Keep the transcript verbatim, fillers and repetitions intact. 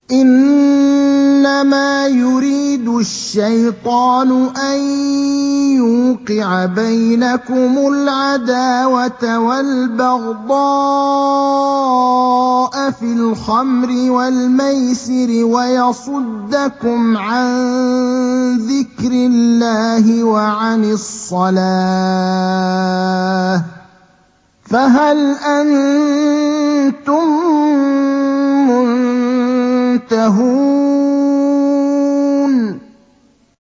إِنَّمَا يُرِيدُ الشَّيْطَانُ أَن يُوقِعَ بَيْنَكُمُ الْعَدَاوَةَ وَالْبَغْضَاءَ فِي الْخَمْرِ وَالْمَيْسِرِ وَيَصُدَّكُمْ عَن ذِكْرِ اللَّهِ وَعَنِ الصَّلَاةِ ۖ فَهَلْ أَنتُم مُّنتَهُونَ